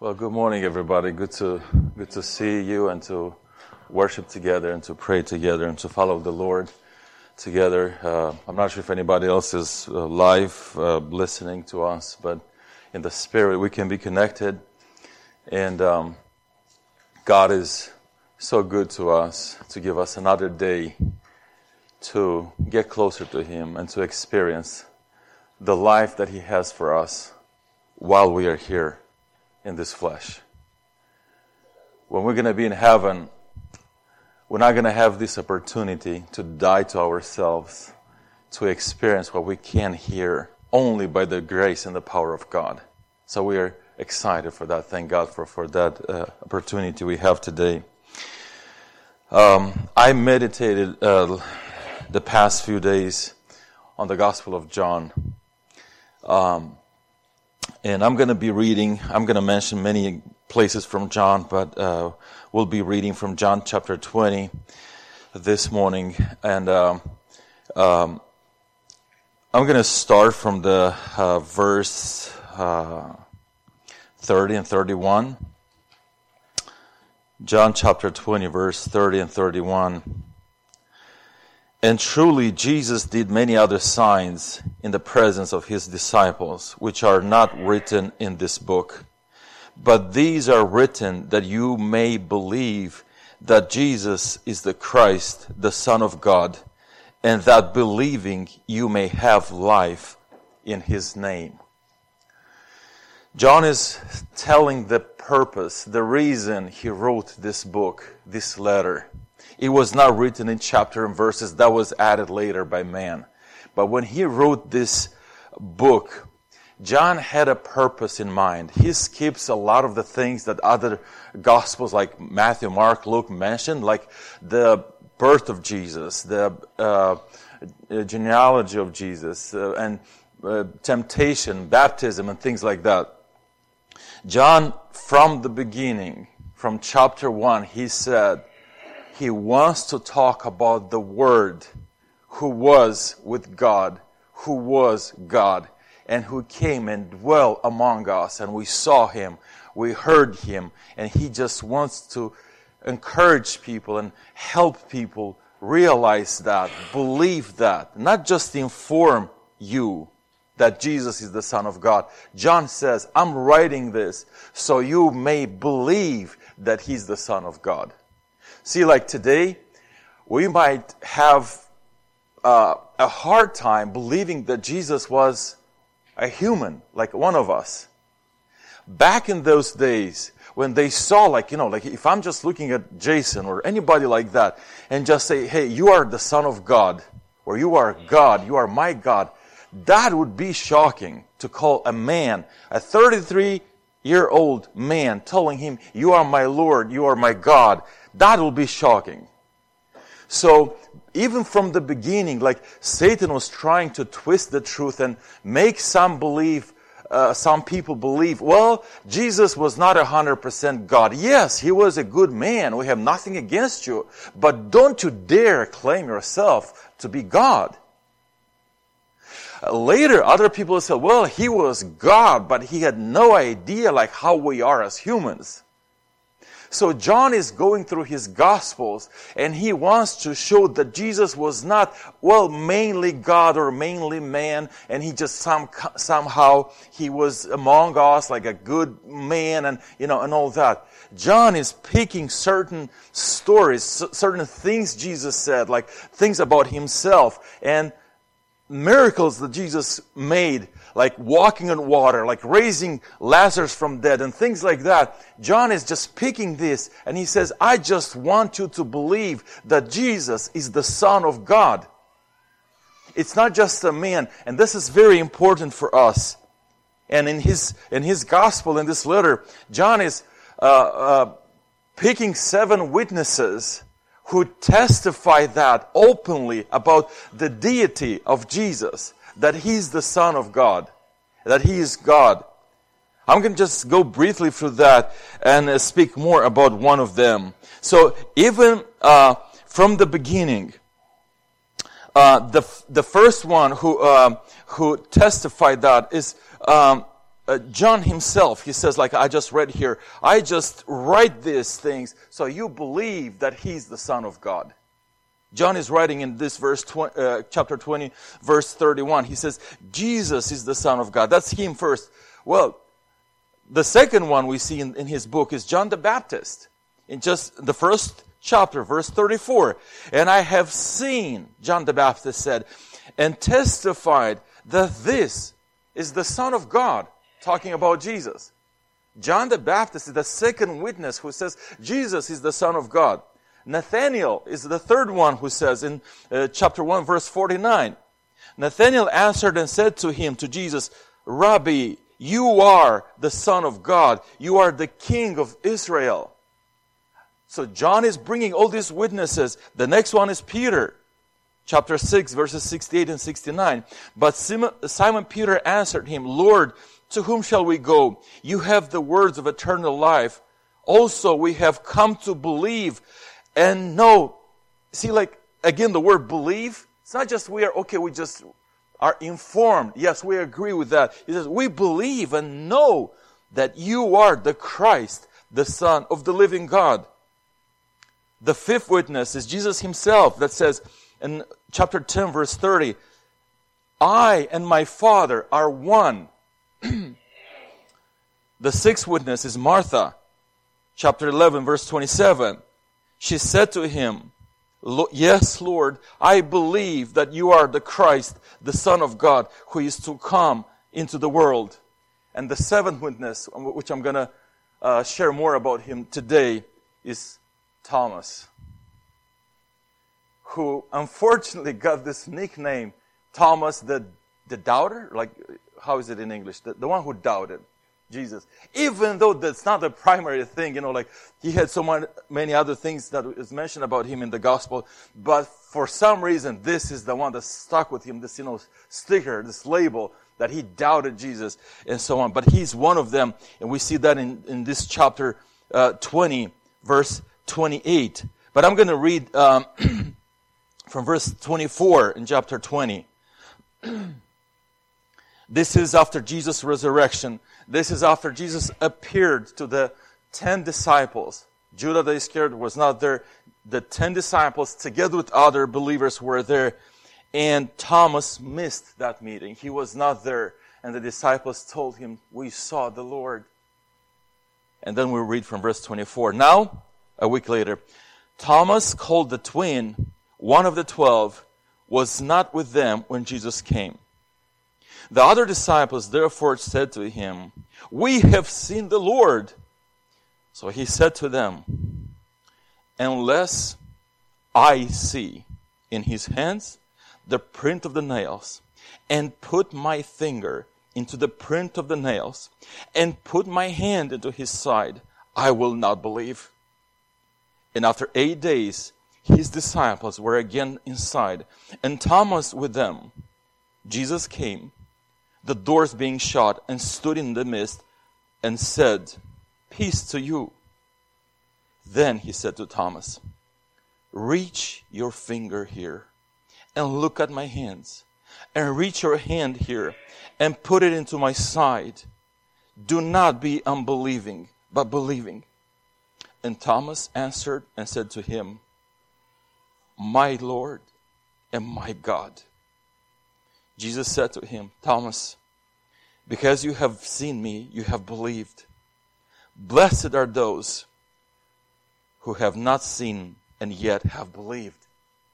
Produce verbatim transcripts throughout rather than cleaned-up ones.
Well, good morning, everybody. Good to good to see you and to worship together and to pray together and to follow the Lord together. Uh, I'm not sure if anybody else is uh, live uh, listening to us, but in the Spirit we can be connected. And um, God is so good to us to give us another day to get closer to Him and to experience the life that He has for us while we are here in this flesh. When we're going to be in heaven, we're not going to have this opportunity to die to ourselves, to experience what we can hear only by the grace and the power of God. So we are excited for that. Thank God for, for that uh, opportunity we have today. Um, I meditated uh, the past few days on the Gospel of John. Um, And I'm going to be reading, I'm going to mention many places from John, but uh, we'll be reading from John chapter twenty this morning. And um, um, I'm going to start from the uh, verse uh, thirty and thirty-one. John chapter twenty, verse thirty and thirty-one. And truly Jesus did many other signs in the presence of his disciples, which are not written in this book. But these are written that you may believe that Jesus is the Christ, the Son of God, and that believing you may have life in his name. John is telling the purpose, the reason he wrote this book, this letter. It was not written in chapter and verses. That was added later by man. But when he wrote this book, John had a purpose in mind. He skips a lot of the things that other Gospels like Matthew, Mark, Luke mentioned, like the birth of Jesus, the uh, genealogy of Jesus, uh, and uh, temptation, baptism, and things like that. John, from the beginning, from chapter one, he said, he wants to talk about the Word who was with God, who was God, and who came and dwelt among us, and we saw Him, we heard Him, and He just wants to encourage people and help people realize that, believe that, not just inform you that Jesus is the Son of God. John says, I'm writing this so you may believe that He's the Son of God. See, like today, we might have uh, a hard time believing that Jesus was a human, like one of us. Back in those days, when they saw, like, you know, like if I'm just looking at Jason or anybody like that, and just say, hey, you are the Son of God, or you are God, you are my God, that would be shocking to call a man, a thirty-three-year-old man, telling him, you are my Lord, you are my God. That will be shocking. So, even from the beginning, like Satan was trying to twist the truth and make some believe, uh, some people believe, well, Jesus was not a hundred percent God. Yes, He was a good man. We have nothing against you. But don't you dare claim yourself to be God. Uh, later, other people said, well, He was God, but He had no idea like how we are as humans. So John is going through his Gospels, and he wants to show that Jesus was not, well, mainly God or mainly man, and he just some, somehow, he was among us like a good man, and, you know, and all that. John is picking certain stories, certain things Jesus said, like things about himself, and miracles that Jesus made, like walking on water, like raising Lazarus from dead, and things like that. John is just picking this, and he says, I just want you to believe that Jesus is the Son of God. It's not just a man, and this is very important for us. And in his in his gospel, in this letter, John is uh, uh, picking seven witnesses who testify that openly about the deity of Jesus, that He's the Son of God, that He is God. I'm going to just go briefly through that and uh, speak more about one of them. So even uh, from the beginning, uh, the the first one who uh, who testified that is um, uh, John himself, he says, like I just read here, I just write these things so you believe that he's the Son of God. John is writing in this verse, uh, chapter twenty, verse thirty-one. He says, Jesus is the Son of God. That's him first. Well, the second one we see in, in his book is John the Baptist. In just the first chapter, verse thirty-four. And I have seen, John the Baptist said, and testified that this is the Son of God, talking about Jesus. John the Baptist is the second witness who says Jesus is the Son of God. Nathanael is the third one who says in uh, chapter one, verse forty-nine, Nathanael answered and said to him, to Jesus, Rabbi, you are the Son of God. You are the King of Israel. So John is bringing all these witnesses. The next one is Peter. Chapter six, verses sixty-eight and sixty-nine. But Simon Peter answered him, Lord, to whom shall we go? You have the words of eternal life. Also, we have come to believe and know. See, like, again, the word believe, it's not just we are, okay, we just are informed. Yes, we agree with that. He says, we believe and know that you are the Christ, the Son of the living God. The fifth witness is Jesus himself that says in chapter ten, verse thirty, I and my Father are one. The sixth witness is Martha. Chapter eleven, verse twenty-seven. She said to him, Yes, Lord, I believe that you are the Christ, the Son of God, who is to come into the world. And the seventh witness, which I'm going to uh, share more about him today, is Thomas, who unfortunately got this nickname, Thomas the, the doubter. Like, how is it in English? The, the one who doubted Jesus. Even though that's not the primary thing, you know, like he had so many other things that is mentioned about him in the gospel, but for some reason, this is the one that stuck with him, this, you know, sticker, this label, that he doubted Jesus and so on. But he's one of them, and we see that in, in this chapter uh, twenty, verse twenty-eight. But I'm going to read um, from verse twenty-four in chapter twenty. This is after Jesus' resurrection. This is after Jesus appeared to the ten disciples. Judas the Iscariot was not there. The ten disciples, together with other believers, were there. And Thomas missed that meeting. He was not there. And the disciples told him, we saw the Lord. And then we read from verse twenty-four. Now, a week later, Thomas, called the twin, one of the twelve, was not with them when Jesus came. The other disciples therefore said to him, we have seen the Lord. So he said to them, unless I see in his hands the print of the nails, and put my finger into the print of the nails, and put my hand into his side, I will not believe. And after eight days, his disciples were again inside, and Thomas with them. Jesus came, the doors being shut, and stood in the midst, and said, peace to you. Then he said to Thomas, reach your finger here, and look at my hands, and reach your hand here, and put it into my side. Do not be unbelieving, but believing. And Thomas answered and said to him, my Lord and my God. Jesus said to him, Thomas, because you have seen me, you have believed. Blessed are those who have not seen and yet have believed.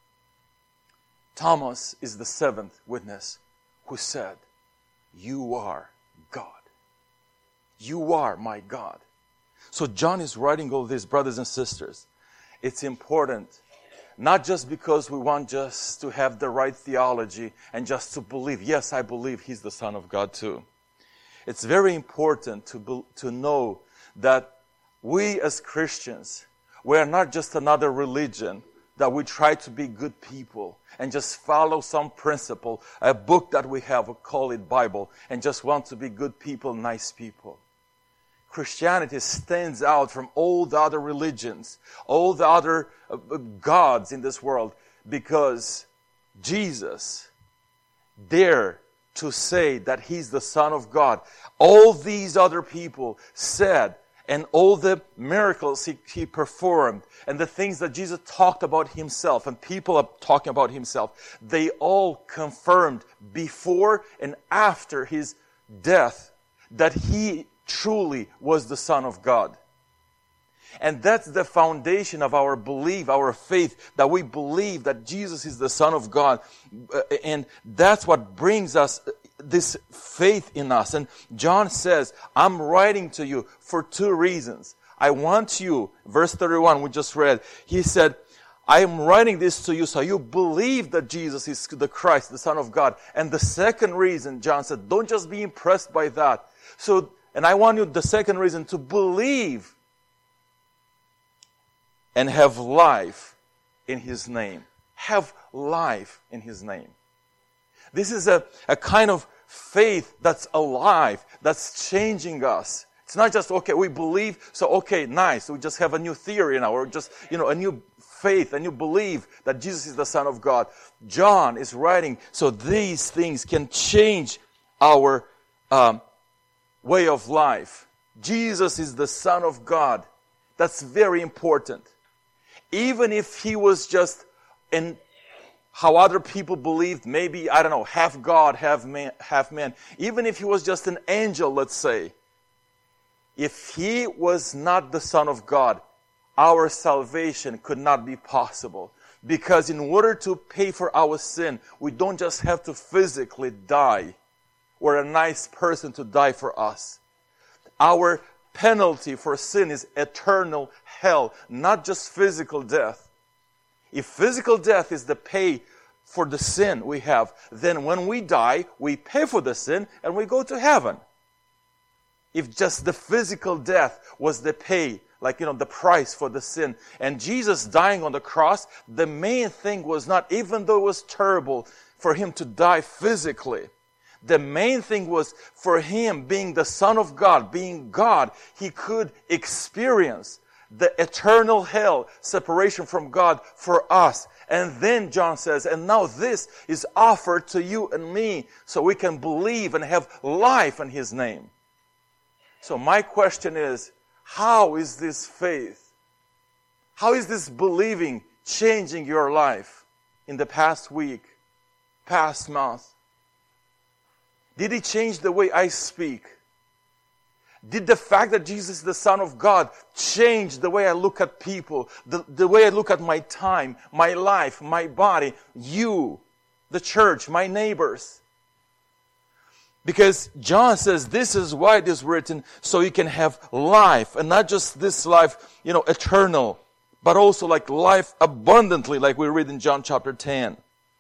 Thomas is the seventh witness who said, you are God. You are my God. So John is writing all this, brothers and sisters. It's important, not just because we want just to have the right theology and just to believe, yes, I believe he's the Son of God too. It's very important to, be, to know that we as Christians, we are not just another religion that we try to be good people and just follow some principle, a book that we have, we call it Bible, and just want to be good people, nice people. Christianity stands out from all the other religions, all the other uh, gods in this world, because Jesus dared to say that He's the Son of God. All these other people said, and all the miracles he, he performed, and the things that Jesus talked about Himself, and people are talking about Himself, they all confirmed before and after His death that He truly was the Son of God. And that's the foundation of our belief, our faith, that we believe that Jesus is the Son of God. And that's what brings us this faith in us. And John says, I'm writing to you for two reasons. I want you, verse thirty-one we just read, he said, I am writing this to you so you believe that Jesus is the Christ, the Son of God. And the second reason, John said, don't just be impressed by that. So, and I want you, the second reason, to believe and have life in His name. Have life in His name. This is a, a kind of faith that's alive, that's changing us. It's not just, okay, we believe, so okay, nice, we just have a new theory now, or just, you know, a new faith, a new belief that Jesus is the Son of God. John is writing so these things can change our um, way of life. Jesus is the Son of God. That's very important. Even if He was just in how other people believed, maybe, I don't know, half God, half man, half man. Even if He was just an angel, let's say, if He was not the Son of God, our salvation could not be possible. Because in order to pay for our sin, we don't just have to physically die, or a nice person to die for us. Our penalty for sin is eternal hell, not just physical death. If physical death is the pay for the sin we have, then when we die, we pay for the sin and we go to heaven. If just the physical death was the pay, like, you know, the price for the sin, and Jesus dying on the cross, the main thing was not, even though it was terrible for Him to die physically, the main thing was for Him being the Son of God, being God, He could experience the eternal hell, separation from God for us. And then John says, and now this is offered to you and me so we can believe and have life in His name. So my question is, how is this faith? How is this believing changing your life in the past week, past month? Did it change the way I speak? Did the fact that Jesus is the Son of God change the way I look at people, the, the way I look at my time, my life, my body, you, the church, my neighbors? Because John says this is why it is written, so you can have life, and not just this life, you know, eternal, but also like life abundantly, like we read in John chapter ten.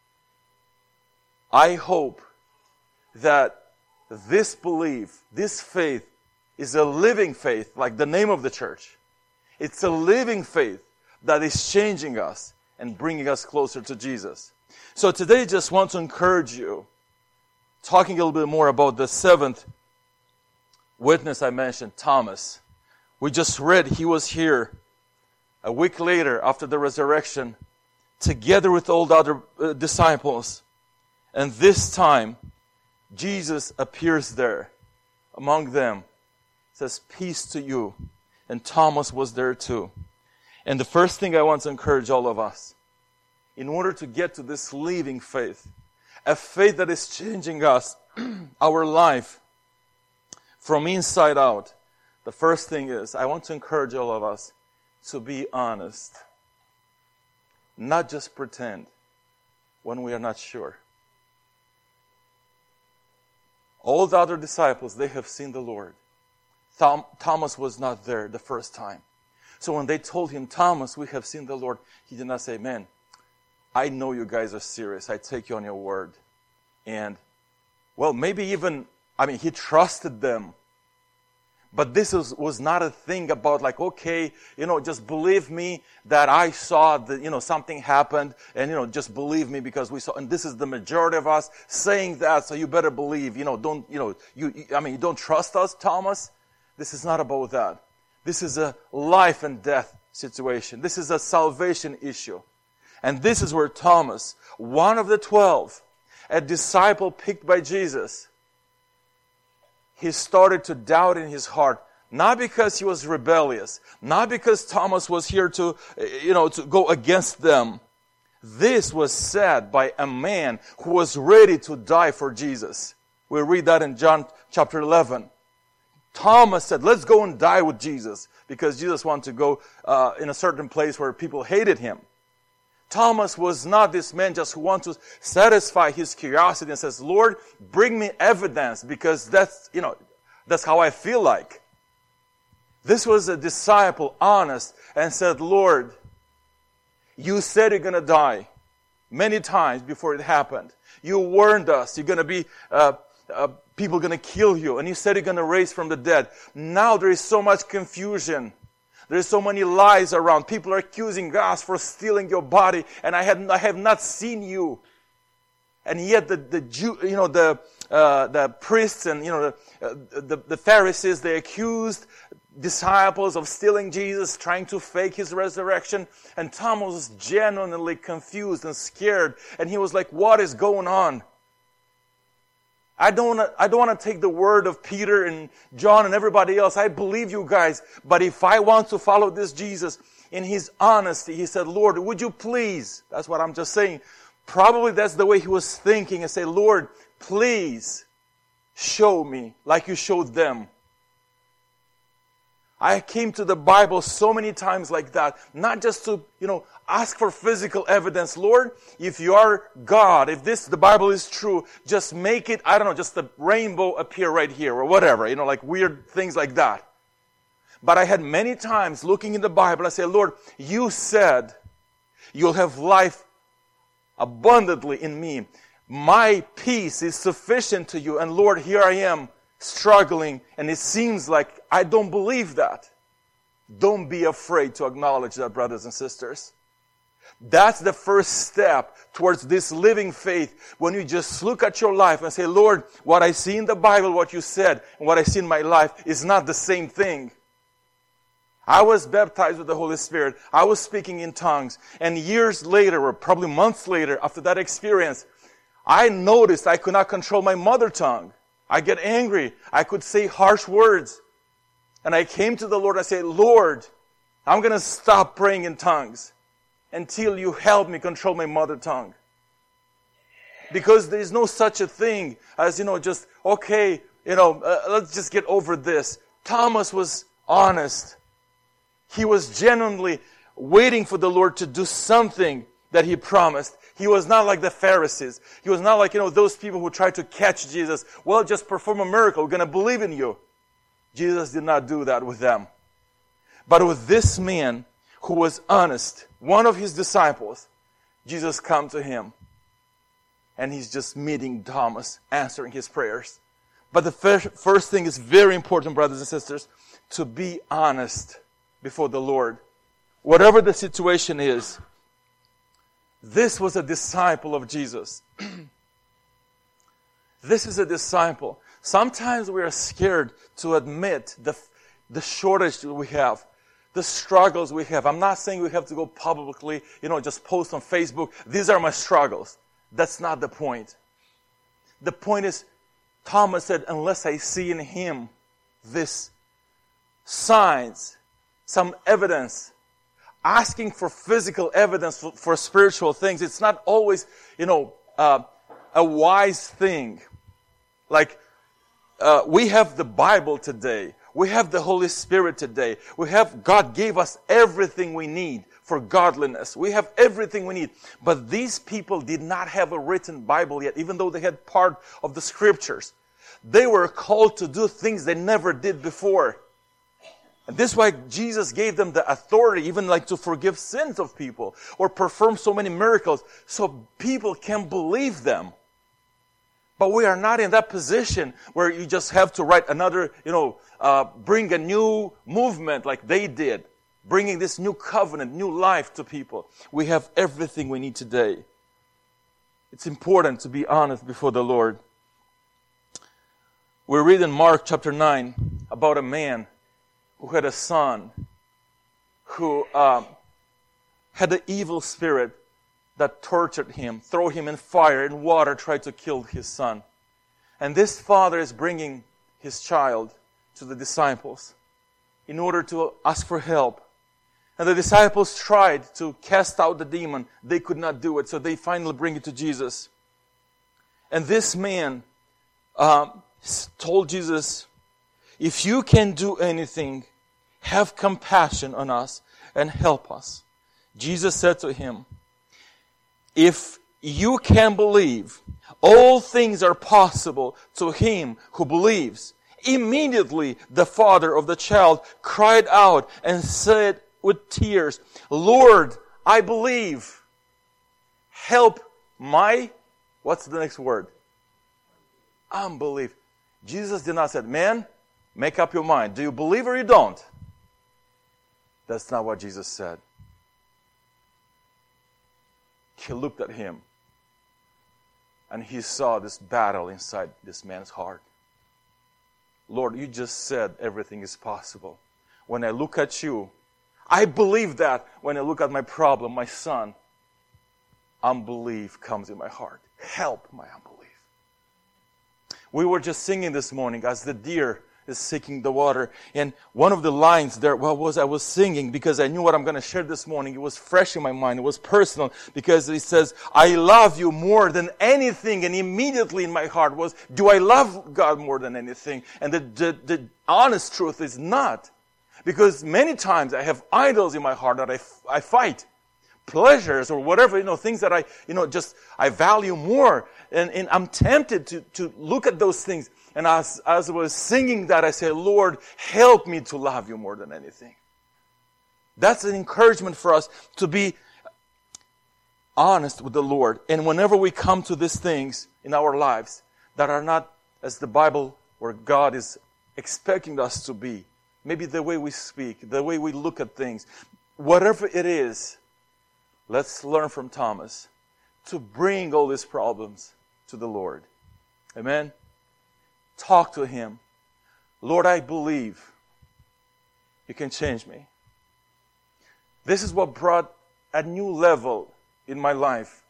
I hope that this belief, this faith, is a living faith, like the name of the church. It's a living faith that is changing us and bringing us closer to Jesus. So today I just want to encourage you, talking a little bit more about the seventh witness I mentioned, Thomas. We just read he was here a week later after the resurrection, together with all the other uh, disciples. And this time, Jesus appears there among them, says, peace to you. And Thomas was there too. And the first thing I want to encourage all of us, in order to get to this living faith, a faith that is changing us, our life, from inside out, the first thing is, I want to encourage all of us to be honest. Not just pretend when we are not sure. All the other disciples, they have seen the Lord. Thom- Thomas was not there the first time. So when they told him, Thomas, we have seen the Lord, he did not say, man, I know you guys are serious. I take you on your word. And, well, maybe even, I mean, he trusted them. But this was, was not a thing about like, okay, you know, just believe me that I saw that, you know, something happened, and, you know, just believe me because we saw, and this is the majority of us saying that, so you better believe, you know, don't, you know, you, I mean, you don't trust us, Thomas? This is not about that. This is a life and death situation. This is a salvation issue. And this is where Thomas, one of the twelve, a disciple picked by Jesus, he started to doubt in his heart, not because he was rebellious, not because Thomas was here to, you know, to go against them. This was said by a man who was ready to die for Jesus. We read that in John chapter eleven. Thomas said, let's go and die with Jesus, because Jesus wanted to go uh, in a certain place where people hated him. Thomas was not this man just who wants to satisfy his curiosity and says, Lord, bring me evidence, because that's, you know, that's how I feel like. This was a disciple, honest, and said, Lord, you said you're going to die many times before it happened. You warned us you're going to be, uh, uh, people going to kill you, and you said you're going to raise from the dead. Now there is so much confusion. There's so many lies around. People are accusing us for stealing your body, and I have I have not seen you. And yet the the Jew, you know the uh, the priests and you know the, uh, the the Pharisees, they accused disciples of stealing Jesus, trying to fake his resurrection. And Thomas was genuinely confused and scared, and he was like, "What is going on?" I don't want to, I don't want to take the word of Peter and John and everybody else. I believe you guys. But if I want to follow this Jesus in his honesty, he said, Lord, would you please? That's what I'm just saying. Probably that's the way he was thinking, and say, Lord, please show me like you showed them. I came to the Bible so many times like that, not just to, you know, ask for physical evidence. Lord, if you are God, if this, the Bible is true, just make it, I don't know, just the rainbow appear right here or whatever, you know, like weird things like that. But I had many times looking in the Bible, I say, Lord, you said you'll have life abundantly in me. My peace is sufficient to you. And Lord, here I am struggling, and it seems like I don't believe that. Don't be afraid to acknowledge that, brothers and sisters. That's the first step towards this living faith, when you just look at your life and say, Lord, what I see in the Bible, what you said, and what I see in my life is not the same thing. I was baptized with the Holy Spirit. I was speaking in tongues. And years later, or probably months later, after that experience, I noticed I could not control my mother tongue. I get angry. I could say harsh words. And I came to the Lord and I said, Lord, I'm going to stop praying in tongues until you help me control my mother tongue. Because there is no such a thing as, you know, just, okay, you know, uh, let's just get over this. Thomas was honest. He was genuinely waiting for the Lord to do something that He promised. He was not like the Pharisees. He was not like, you know, those people who tried to catch Jesus. Well, just perform a miracle. We're going to believe in you. Jesus did not do that with them. But with this man who was honest, one of His disciples, Jesus come to him. And He's just meeting Thomas, answering his prayers. But the first thing is very important, brothers and sisters, to be honest before the Lord. Whatever the situation is, this was a disciple of Jesus. This is a disciple. Sometimes we are scared to admit the, the shortage we have, the struggles we have. I'm not saying we have to go publicly, you know, just post on Facebook, these are my struggles. That's not the point. The point is, Thomas said, unless I see in him this signs, some evidence, asking for physical evidence for, for spiritual things, it's not always, you know, uh, a wise thing. Like, uh, we have the Bible today. We have the Holy Spirit today. We have, God gave us everything we need for godliness. We have everything we need. But these people did not have a written Bible yet, even though they had part of the Scriptures. They were called to do things they never did before. And this is why Jesus gave them the authority, even like to forgive sins of people or perform so many miracles, so people can believe them. But we are not in that position where you just have to write another, you know, uh, bring a new movement like they did, bringing this new covenant, new life to people. We have everything we need today. It's important to be honest before the Lord. We read in Mark chapter nine about a man who had a son who um, had an evil spirit that tortured him, throw him in fire and water, tried to kill his son. And this father is bringing his child to the disciples in order to ask for help. And the disciples tried to cast out the demon. They could not do it, so they finally bring it to Jesus. And this man um, told Jesus, if you can do anything, have compassion on us and help us. Jesus said to him, if you can believe, all things are possible to him who believes. Immediately the father of the child cried out and said with tears, Lord, I believe. Help my, what's the next word? Unbelief. Jesus did not say, man, make up your mind. Do you believe or you don't? That's not what Jesus said. He looked at him and he saw this battle inside this man's heart. Lord, you just said everything is possible. When I look at you, I believe that when I look at my problem, my son, unbelief comes in my heart. Help my unbelief. We were just singing this morning as the deer is seeking the water. And one of the lines there, what was I was singing because I knew what I'm going to share this morning. It was fresh in my mind. It was personal because it says, I love you more than anything. And immediately in my heart was, do I love God more than anything? And the, the, the honest truth is not. Because many times I have idols in my heart that I, I fight. Pleasures or whatever, you know, things that I, you know, just, I value more. And, and I'm tempted to, to look at those things. And as, as I was singing that, I said, Lord, help me to love you more than anything. That's an encouragement for us to be honest with the Lord. And whenever we come to these things in our lives that are not as the Bible or God is expecting us to be, maybe the way we speak, the way we look at things, whatever it is, let's learn from Thomas to bring all these problems to the Lord. Amen? Talk to Him. Lord, I believe you can change me. This is what brought a new level in my life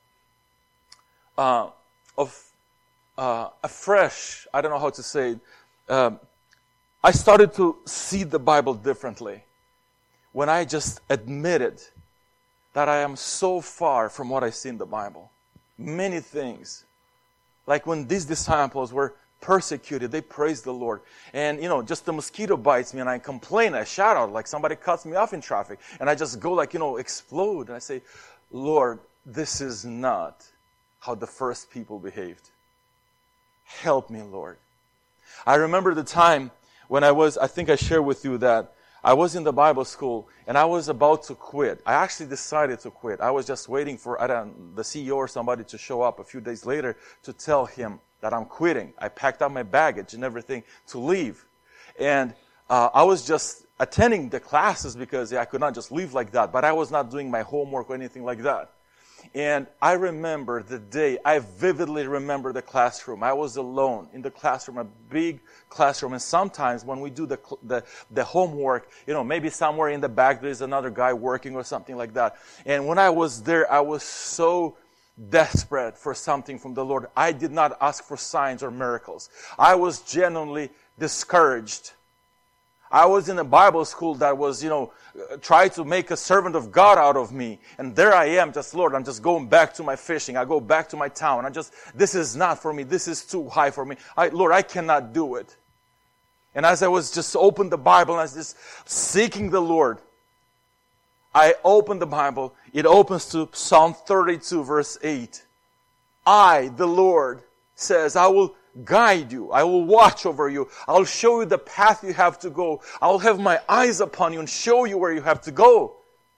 uh, of uh, a fresh, I don't know how to say it, um, I started to see the Bible differently when I just admitted that I am so far from what I see in the Bible. Many things. Like when these disciples were persecuted, they praised the Lord. And, you know, just the mosquito bites me and I complain, I shout out like somebody cuts me off in traffic. And I just go like, you know, explode. And I say, Lord, this is not how the first people behaved. Help me, Lord. I remember the time when I was, I think I shared with you that I was in the Bible school and I was about to quit. I actually decided to quit. I was just waiting for I don't, the C E O or somebody to show up a few days later to tell him that I'm quitting. I packed up my baggage and everything to leave. And uh, I was just attending the classes because yeah, I could not just leave like that. But I was not doing my homework or anything like that. And I remember the day, I vividly remember the classroom. I was alone in the classroom, a big classroom. And sometimes when we do the, the, the homework, you know, maybe somewhere in the back there's another guy working or something like that. And when I was there, I was so desperate for something from the Lord. I did not ask for signs or miracles. I was genuinely discouraged. I was in a Bible school that was, you know, tried to make a servant of God out of me. And there I am, just, Lord, I'm just going back to my fishing. I go back to my town. I just, this is not for me. This is too high for me. I, Lord, I cannot do it. And as I was just opened the Bible and I was just seeking the Lord, I opened the Bible. It opens to Psalm thirty-two, verse eight. I, the Lord, says, I will guide you. I will watch over you. I'll show you the path you have to go. I'll have my eyes upon you and show you where you have to go.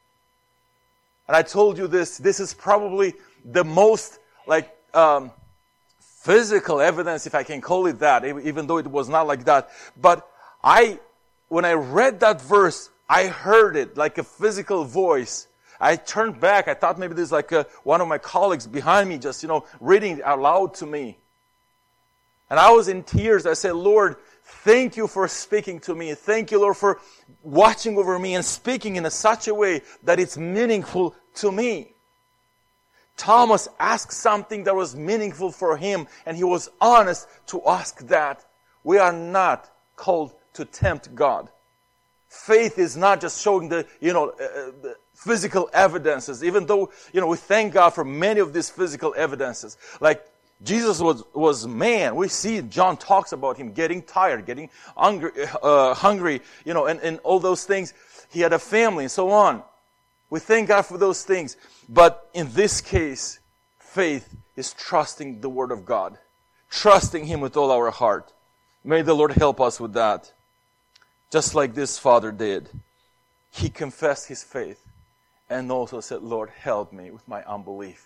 And I told you this, this is probably the most like um, physical evidence, if I can call it that, even though it was not like that. But I, when I read that verse, I heard it like a physical voice. I turned back. I thought maybe there's like a, one of my colleagues behind me just, you know, reading it out loud to me. And I was in tears. I said, Lord, thank you for speaking to me. Thank you, Lord, for watching over me and speaking in a such a way that it's meaningful to me. Thomas asked something that was meaningful for him, and he was honest to ask that. We are not called to tempt God. Faith is not just showing the, you know, uh, the physical evidences, even though, you know, we thank God for many of these physical evidences. Like, Jesus was, was man. We see John talks about him getting tired, getting hungry, uh, hungry, you know, and, and all those things. He had a family and so on. We thank God for those things. But in this case, faith is trusting the Word of God. Trusting Him with all our heart. May the Lord help us with that. Just like this father did. He confessed his faith and also said, Lord, help me with my unbelief.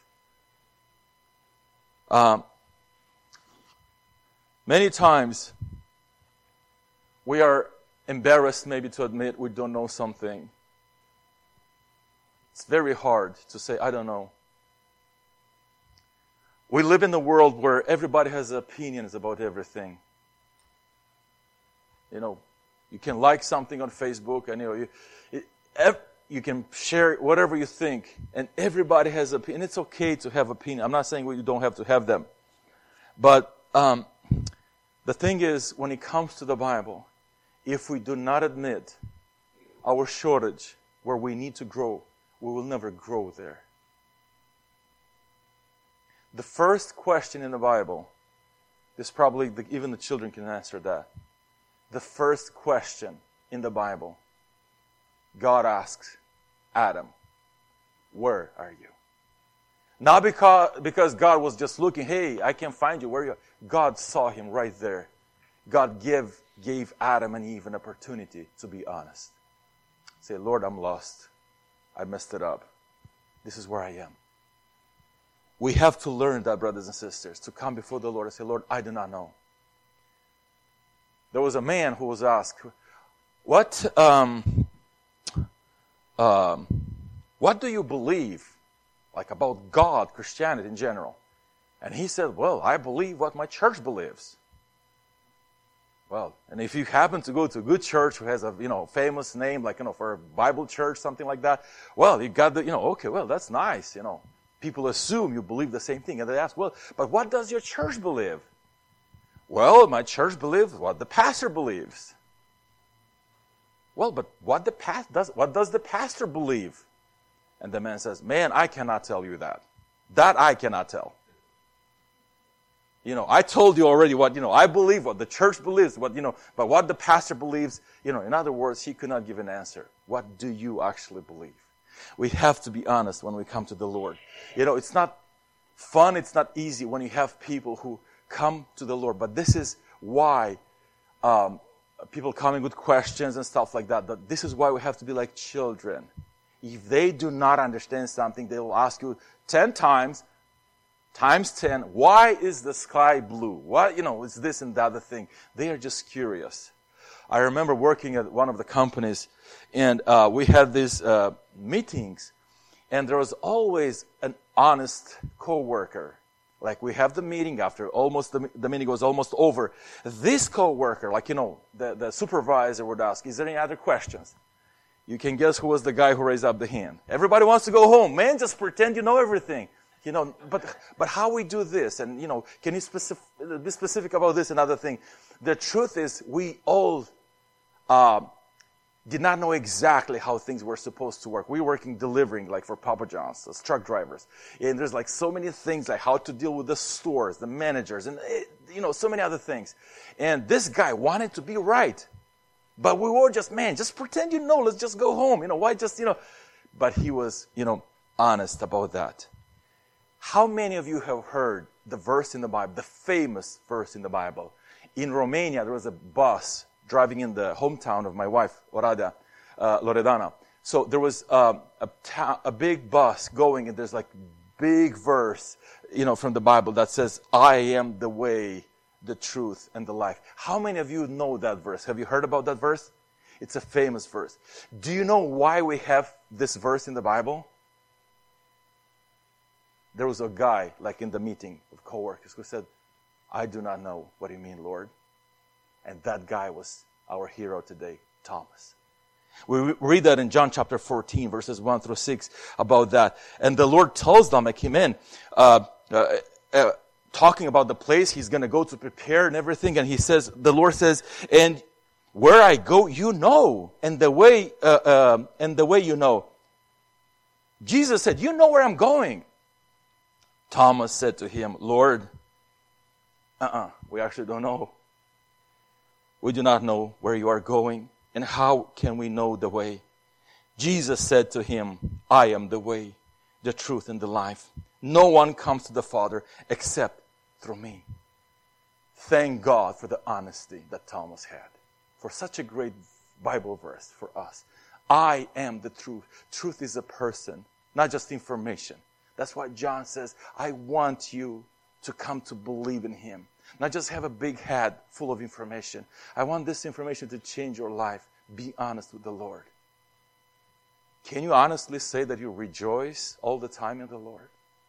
Um, many times, we are embarrassed maybe to admit we don't know something. It's very hard to say, I don't know. We live in a world where everybody has opinions about everything. You know, you can like something on Facebook, and you know, you, it, you can share whatever you think, and everybody has opinion. It's okay to have opinion. I'm not saying you don't have to have them. But um, the thing is, when it comes to the Bible, if we do not admit our shortage where we need to grow, we will never grow there. The first question in the Bible, this probably the, even the children can answer that. The first question in the Bible, God asks Adam, where are you? Not because, because God was just looking, hey, I can find you, where are you? God saw him right there. God gave, gave Adam and Eve an opportunity to be honest. Say, Lord, I'm lost. I messed it up. This is where I am. We have to learn that, brothers and sisters, to come before the Lord and say, Lord, I do not know. There was a man who was asked, what, um, um, what do you believe, like about God, Christianity in general? And he said, well, I believe what my church believes. Well, and if you happen to go to a good church who has a, you know, famous name, like, you know, for a Bible church, something like that, well, you got the, you know, okay, well, that's nice, you know. People assume you believe the same thing. And they ask, well, but what does your church believe? Well, my church believes what the pastor believes. Well, but what the past does what does the pastor believe? And the man says, man, I cannot tell you that. That I cannot tell. You know, I told you already what, you know, I believe, what the church believes, what, you know, but what the pastor believes, you know, in other words, he could not give an answer. What do you actually believe? We have to be honest when we come to the Lord. You know, it's not fun, it's not easy when you have people who come to the Lord, but this is why um, people coming with questions and stuff like that, that this is why we have to be like children. If they do not understand something, they will ask you ten times, times ten, why is the sky blue? What, you know, is this and that other thing? They are just curious. I remember working at one of the companies, and uh, we had these uh, meetings, and there was always an honest coworker. Like, we have the meeting after almost the, the meeting was almost over. This coworker, like, you know, the, the supervisor would ask, is there any other questions? You can guess who was the guy who raised up the hand. Everybody wants to go home. Man, just pretend you know everything. You know, but but how we do this, and, you know, can you specific, be specific about this and other thing? The truth is, we all uh, did not know exactly how things were supposed to work. We were working delivering, like for Papa John's, as truck drivers, and there's like so many things, like how to deal with the stores, the managers, and, you know, so many other things. And this guy wanted to be right, but we were just, man, just pretend you know. Let's just go home. You know, why just, you know? But he was, you know, honest about that. How many of you have heard the verse in the Bible, the famous verse in the Bible? In Romania, there was a bus driving in the hometown of my wife, Oradea, uh, Loredana. So there was uh, a, ta- a big bus going, and there's like big verse, you know, from the Bible that says, I am the way, the truth, and the life. How many of you know that verse? Have you heard about that verse? It's a famous verse. Do you know why we have this verse in the Bible? There was a guy, like in the meeting of coworkers, who said, I do not know what you mean, Lord. And that guy was our hero today, Thomas. We read that in John chapter fourteen, verses one through six, about that. And the Lord tells them, like, Amen, uh, uh, uh, talking about the place He's going to go to prepare and everything. And He says, the Lord says, and where I go, you know, and the way, uh, uh, and the way you know. Jesus said, you know where I'm going. Thomas said to Him, Lord, uh-uh, we actually don't know. We do not know where you are going, and how can we know the way? Jesus said to him, I am the way, the truth, and the life. No one comes to the Father except through me. Thank God for the honesty that Thomas had. For such a great Bible verse for us. I am the truth. Truth is a person, not just information. That's why John says, I want you to come to believe in Him. Not just have a big head full of information. I want this information to change your life. Be honest with the Lord. Can you honestly say that you rejoice all the time in the Lord?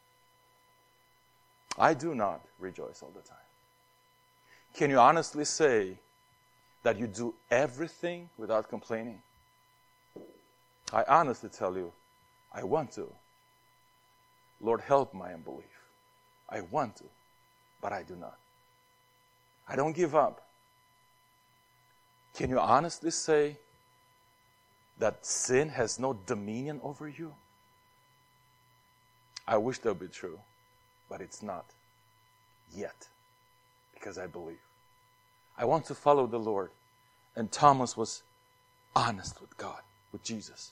I do not rejoice all the time. Can you honestly say that you do everything without complaining? I honestly tell you, I want to. Lord, help my unbelief. I want to, but I do not. I don't give up. Can you honestly say that sin has no dominion over you? I wish that would be true, but it's not yet, because I believe. I want to follow the Lord. And Thomas was honest with God, with Jesus.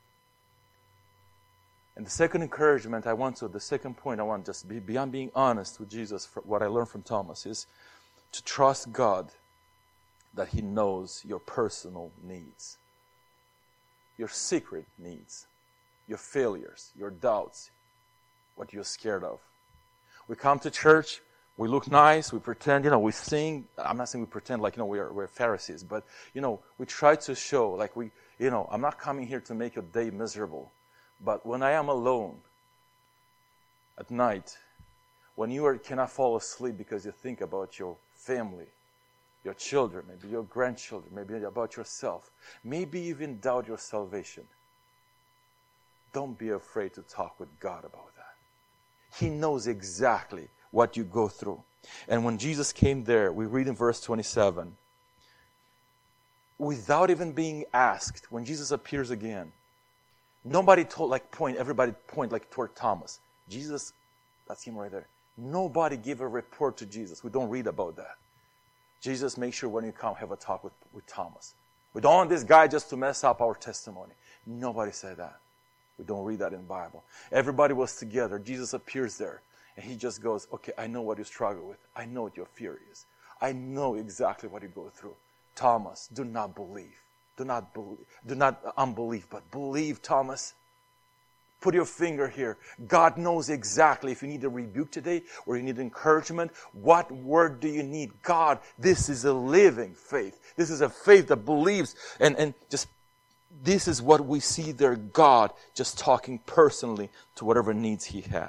And the second encouragement I want to, the second point I want to just be beyond being honest with Jesus, for what I learned from Thomas is to trust God that He knows your personal needs, your secret needs, your failures, your doubts, what you're scared of. We come to church, we look nice, we pretend, you know, we sing. I'm not saying we pretend like, you know, we're, we're Pharisees, but, you know, we try to show, like we, you know, I'm not coming here to make your day miserable. But when I am alone at night, when you are, cannot fall asleep because you think about your family, your children, maybe your grandchildren, maybe about yourself, maybe even doubt your salvation, don't be afraid to talk with God about that. He knows exactly what you go through. And when Jesus came there, we read in verse twenty-seven, without even being asked, when Jesus appears again, nobody told, like, point, everybody point, like, toward Thomas. Jesus, that's him right there. Nobody gave a report to Jesus. We don't read about that. Jesus, make sure when you come, have a talk with, with Thomas. We don't want this guy just to mess up our testimony. Nobody said that. We don't read that in the Bible. Everybody was together. Jesus appears there. And He just goes, okay, I know what you struggle with. I know what your fear is. I know exactly what you go through. Thomas, do not believe. Do not believe, do not unbelief, but believe, Thomas. Put your finger here. God knows exactly if you need a rebuke today or you need encouragement. What word do you need? God, this is a living faith. This is a faith that believes. And, and just, this is what we see there, God just talking personally to whatever needs He had.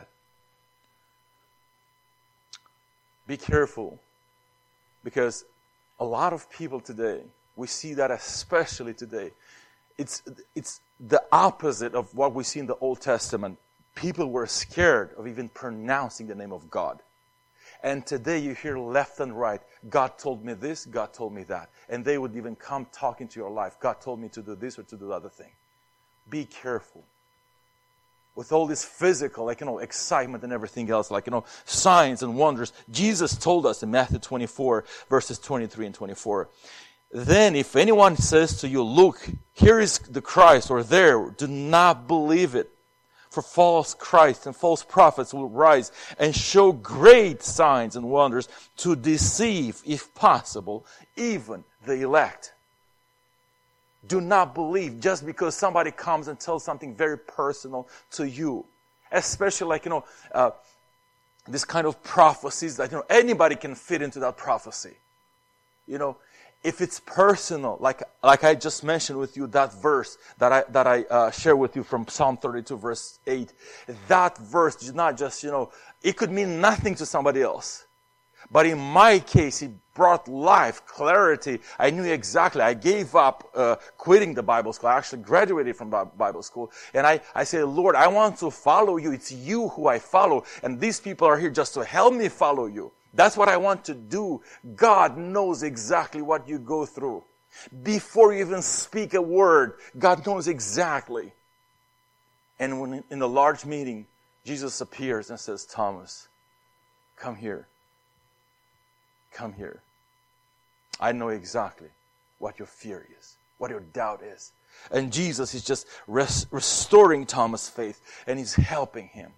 Be careful, because a lot of people today, we see that especially today. It's, it's the opposite of what we see in the Old Testament. People were scared of even pronouncing the name of God. And today you hear left and right, God told me this, God told me that. And they would even come talking to your life. God told me to do this or to do the other thing. Be careful. With all this physical, like, you know, excitement and everything else, like, you know, signs and wonders. Jesus told us in Matthew twenty-four, verses twenty-three and twenty-four, then if anyone says to you, look, here is the Christ, or there, do not believe it. For false Christs and false prophets will rise and show great signs and wonders to deceive, if possible, even the elect. Do not believe just because somebody comes and tells something very personal to you. Especially like, you know, uh, this kind of prophecies that, you know, anybody can fit into that prophecy. You know, if it's personal, like like I just mentioned with you, that verse that I that I uh, share with you from Psalm thirty-two, verse eight, that verse is not just, you know, it could mean nothing to somebody else. But in my case, it brought life, clarity. I knew exactly. I gave up uh, quitting the Bible school. I actually graduated from Bible school. And I, I said, Lord, I want to follow you. It's you who I follow. And these people are here just to help me follow you. That's what I want to do. God knows exactly what you go through. Before you even speak a word, God knows exactly. And when in the large meeting, Jesus appears and says, Thomas, come here. Come here. I know exactly what your fear is, what your doubt is. And Jesus is just res- restoring Thomas' faith, and He's helping him.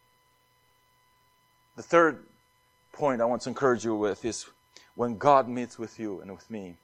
The third point I want to encourage you with is when God meets with you and with me,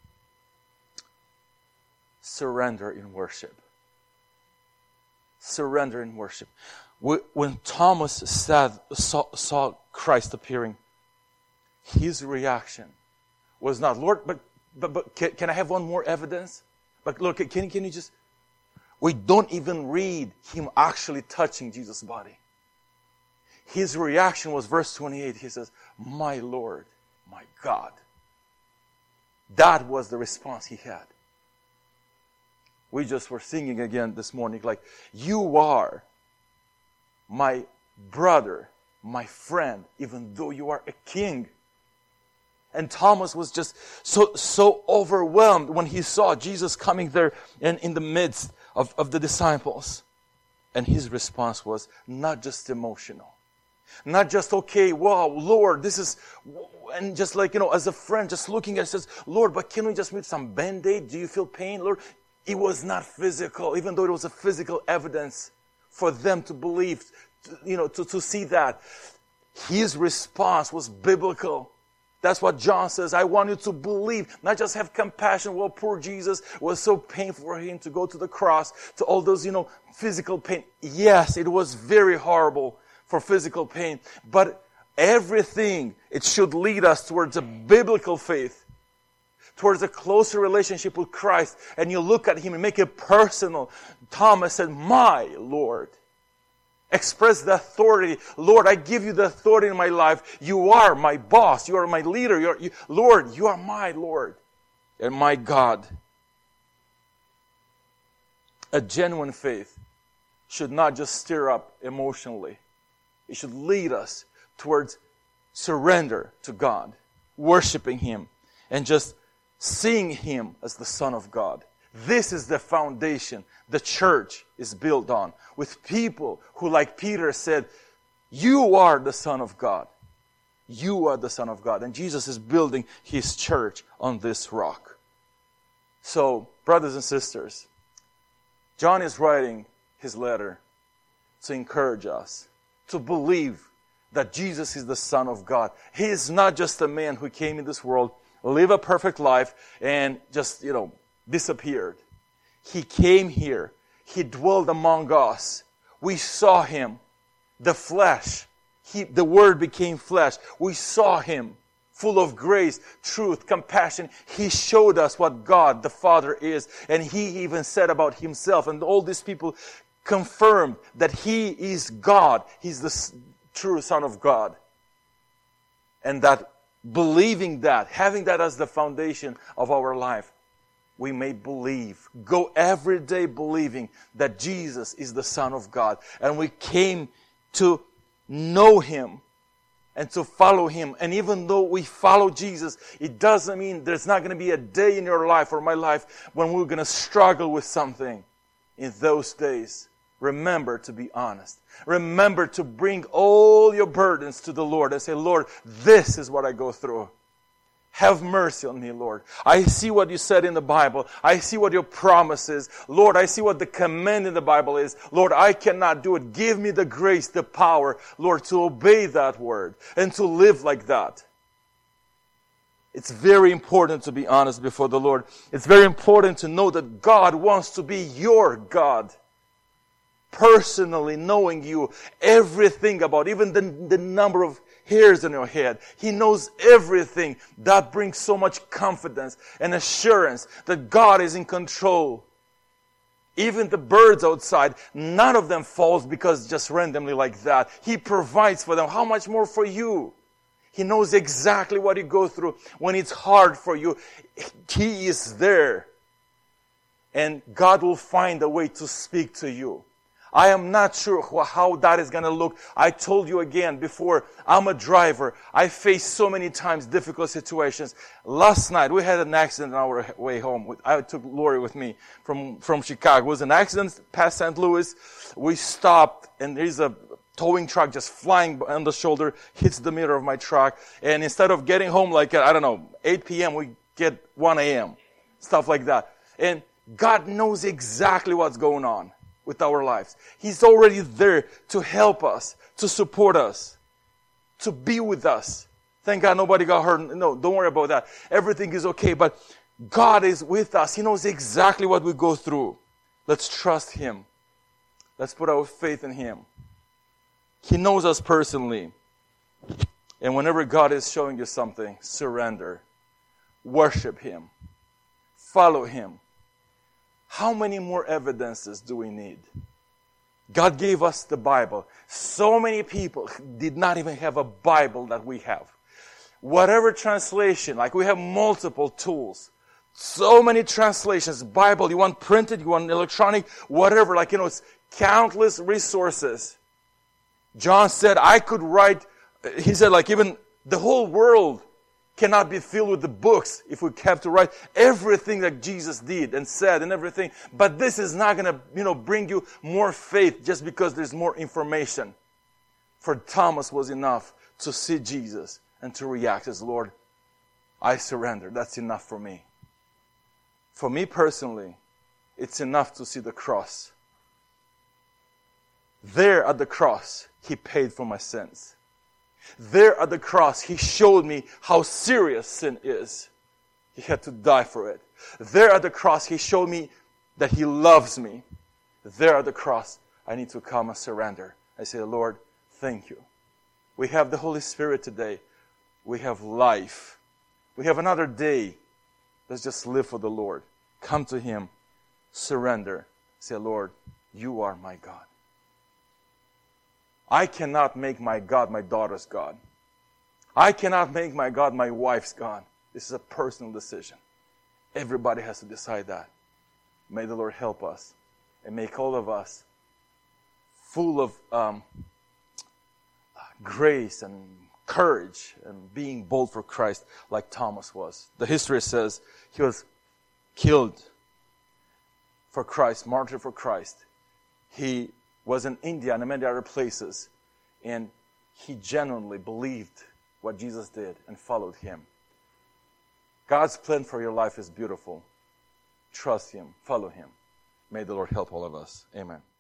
surrender in worship. Surrender in worship. When Thomas said, saw, saw Christ appearing, his reaction was not, Lord, but but, but can, can I have one more evidence? But look, can, can you just... We don't even read him actually touching Jesus' body. His reaction was verse twenty-eight. He says, my Lord, my God. That was the response he had. We just were singing again this morning, like, you are my brother, my friend, even though you are a king. And Thomas was just so so overwhelmed when he saw Jesus coming there in, in the midst of, of the disciples. And his response was not just emotional. Not just, okay, wow, Lord, this is... And just like, you know, as a friend, just looking at it, says, Lord, but can we just meet some Band-Aid? Do you feel pain, Lord? It was not physical, even though it was a physical evidence for them to believe, to, you know, to, to see that. His response was biblical. That's what John says. I want you to believe, not just have compassion. Well, poor Jesus, it was so painful for him to go to the cross, to all those, you know, physical pain. Yes, it was very horrible for physical pain. But everything, it should lead us towards a biblical faith, towards a closer relationship with Christ. And you look at him and make it personal. Thomas said, my Lord. Express the authority. Lord, I give you the authority in my life. You are my boss. You are my leader. You are, you, Lord, you are my Lord and my God. A genuine faith should not just stir up emotionally. It should lead us towards surrender to God, worshiping Him, and just seeing Him as the Son of God. This is the foundation the church is built on, with people who, like Peter said, you are the Son of God. You are the Son of God. And Jesus is building His church on this rock. So, brothers and sisters, John is writing his letter to encourage us to believe that Jesus is the Son of God. He is not just a man who came in this world, lived a perfect life, and just, you know, disappeared. He came here. He dwelled among us. We saw Him. The flesh. He, the Word became flesh. We saw Him. Full of grace, truth, compassion. He showed us what God the Father is. And He even said about Himself. And all these people confirmed that He is God. He's the true Son of God. And that believing that, having that as the foundation of our life, we may believe, go every day believing that Jesus is the Son of God. And we came to know Him and to follow Him. And even though we follow Jesus, it doesn't mean there's not going to be a day in your life or my life when we're going to struggle with something. In those days, remember to be honest. Remember to bring all your burdens to the Lord and say, Lord, this is what I go through. Have mercy on me, Lord. I see what you said in the Bible. I see what your promise is. Lord, I see what the command in the Bible is. Lord, I cannot do it. Give me the grace, the power, Lord, to obey that word and to live like that. It's very important to be honest before the Lord. It's very important to know that God wants to be your God. Personally knowing you, everything about, even the, the number of hairs on your head. He knows everything. That brings so much confidence and assurance that God is in control. Even the birds outside, none of them falls because just randomly like that. He provides for them. How much more for you? He knows exactly what you go through. When it's hard for you, He is there. And God will find a way to speak to you. I am not sure how that is going to look. I told you again before, I'm a driver. I face so many times difficult situations. Last night, we had an accident on our way home. I took Lori with me from, from Chicago. It was an accident past Saint Louis. We stopped, and there's a towing truck just flying on the shoulder, hits the mirror of my truck. And instead of getting home like, at, I don't know, eight p.m., we get one a.m., stuff like that. And God knows exactly what's going on with our lives. He's already there to help us, to support us, to be with us. Thank God nobody got hurt. No, don't worry about that. Everything is okay, but God is with us. He knows exactly what we go through. Let's trust Him. Let's put our faith in Him. He knows us personally. And whenever God is showing you something, surrender. Worship Him. Follow Him. How many more evidences do we need? God gave us the Bible. So many people did not even have a Bible that we have. Whatever translation, like we have multiple tools. So many translations, Bible, you want printed, you want electronic, whatever, like, you know, it's countless resources. John said, I could write, he said, like, even the whole world cannot be filled with the books if we have to write everything that Jesus did and said and everything. But this is not going to, you know, bring you more faith just because there's more information. For Thomas was enough to see Jesus and to react as, Lord, I surrender. That's enough for me. For me personally, it's enough to see the cross. There at the cross, He paid for my sins. There at the cross, He showed me how serious sin is. He had to die for it. There at the cross, He showed me that He loves me. There at the cross, I need to come and surrender. I say, Lord, thank you. We have the Holy Spirit today. We have life. We have another day. Let's just live for the Lord. Come to Him. Surrender. Say, Lord, you are my God. I cannot make my God my daughter's God. I cannot make my God my wife's God. This is a personal decision. Everybody has to decide that. May the Lord help us and make all of us full of um, grace and courage and being bold for Christ like Thomas was. The history says he was killed for Christ, martyred for Christ. He was in India and many other places, and he genuinely believed what Jesus did and followed Him. God's plan for your life is beautiful. Trust Him. Follow Him. May the Lord help all of us. Amen.